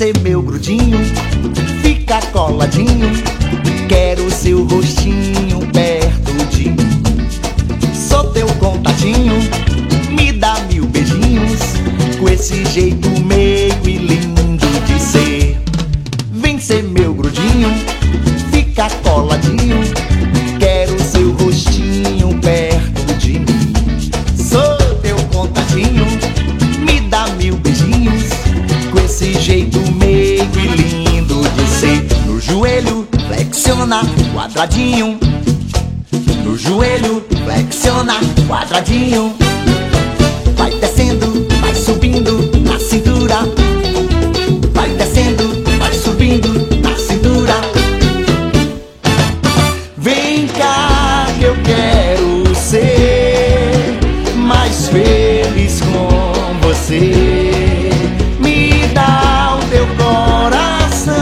ser meu grudinho, fica coladinho. Quero seu rostinho perto de mim. Sou teu contatinho, me dá 1000 beijinhos, com esse jeito meigo e lindo de ser. Vem ser meu grudinho, fica coladinho. Quero seu rostinho perto de mim. Sou teu contatinho, me dá 1000 beijinhos, com esse jeito meigo e lindo de ser. No joelho, flexiona quadradinho. No joelho, flexiona quadradinho. Vai descendo, vai subindo na cintura. Vai descendo, vai subindo na cintura. Vem cá que eu quero ser mais feliz com você. Me dá o teu coração,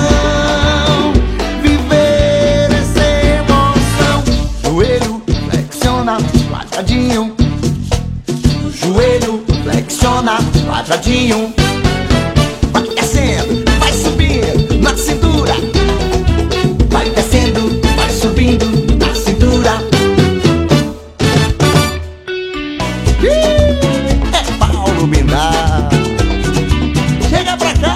viver essa emoção. Joelho, flexiona quadradinho. No joelho, flexiona quadradinho. Vai descendo, vai subindo na cintura. Vai descendo, vai subindo na cintura. É Paulo Minar. Chega pra cá.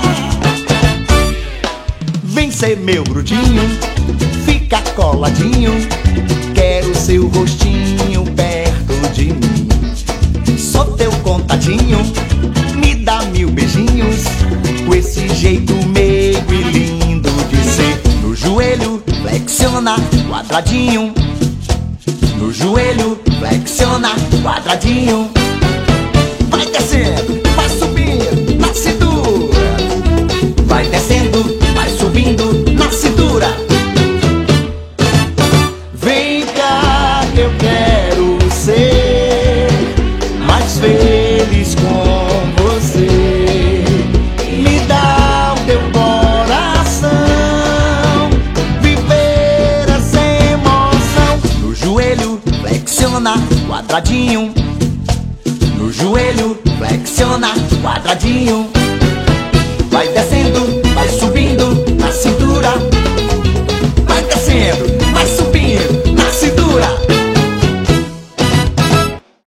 Vem ser meu grudinho, fica coladinho. Quero seu rostinho perto de mim. Sou teu contatinho, me dá 1000 beijinhos, com esse jeito meigo e lindo de ser. No joelho, flexiona quadradinho. No joelho, flexiona quadradinho. Vai descendo, vai subindo na cintura. Vai descendo, vai subindo na cintura. Vem cá que eu quero ser mais feliz com você. Me dá o teu coração, viver essa emoção. No joelho, flexiona quadradinho. No joelho, flexiona quadradinho.